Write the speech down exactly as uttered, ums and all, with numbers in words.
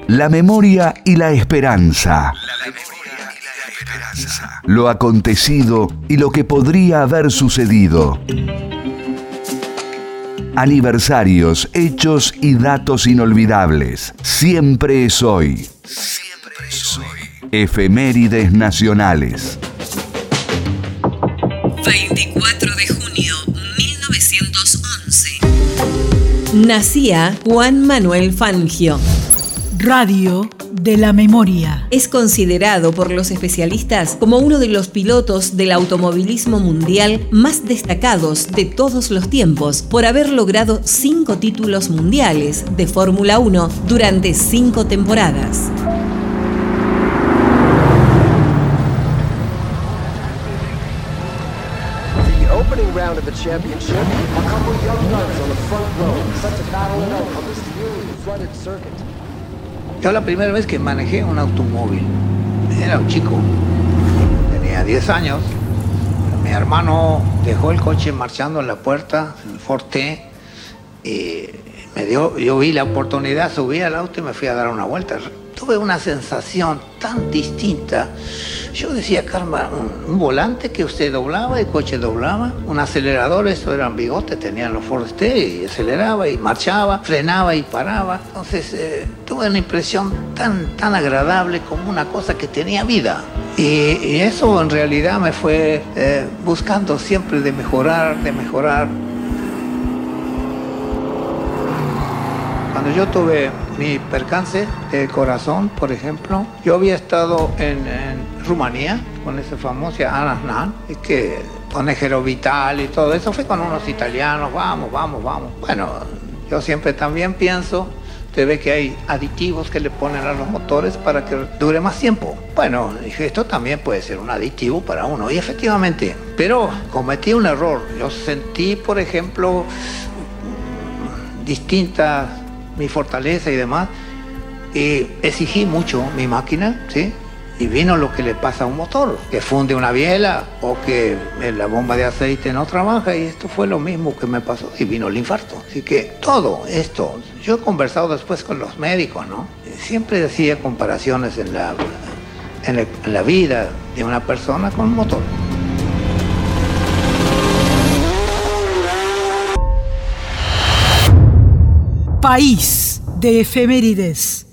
La memoria y la esperanza. La memoria y la esperanza. Lo acontecido y lo que podría haber sucedido. Aniversarios, hechos y datos inolvidables. Siempre es hoy. Siempre es hoy. Efemérides nacionales. veinticuatro de junio mil novecientos once. Nacía Juan Manuel Fangio. Radio de la memoria. Es considerado por los especialistas como uno de los pilotos del automovilismo mundial más destacados de todos los tiempos, por haber logrado cinco títulos mundiales de Fórmula uno durante cinco temporadas. Round of the championship, a couple of young guns on the front row, such a battle it out on this newly flooded circuit. Yo la primera vez que manejé un automóvil, era un chico, tenía diez años, mi hermano dejó el coche marchando en la puerta, el Ford T, y me dio, yo vi la oportunidad, subí al auto y me fui a dar una vuelta. Tuve una sensación tan distinta. Yo decía, caramba, un, un volante que usted doblaba, el coche doblaba, un acelerador, eso eran bigotes, tenían los Ford T, y aceleraba y marchaba, frenaba y paraba. Entonces eh, tuve una impresión tan, tan agradable como una cosa que tenía vida. Y, y eso en realidad me fue eh, buscando siempre de mejorar, de mejorar. Cuando yo tuve mi percance de corazón, por ejemplo, yo había estado en, en Rumanía con esa famosa Anasnan, que con Ejero Vital y todo eso, fue con unos italianos, vamos, vamos, vamos. Bueno, yo siempre también pienso, usted ve que hay aditivos que le ponen a los motores para que dure más tiempo. Bueno, dije, esto también puede ser un aditivo para uno, y efectivamente, pero cometí un error. Yo sentí, por ejemplo, distintas mi fortaleza y demás, y exigí mucho mi máquina, ¿sí? Y vino lo que le pasa a un motor, que funde una biela o que la bomba de aceite no trabaja, y esto fue lo mismo que me pasó, y vino el infarto. Así que todo esto, yo he conversado después con los médicos, ¿no? Siempre hacía comparaciones en la, en la, en la vida de una persona con un motor. País de efemérides.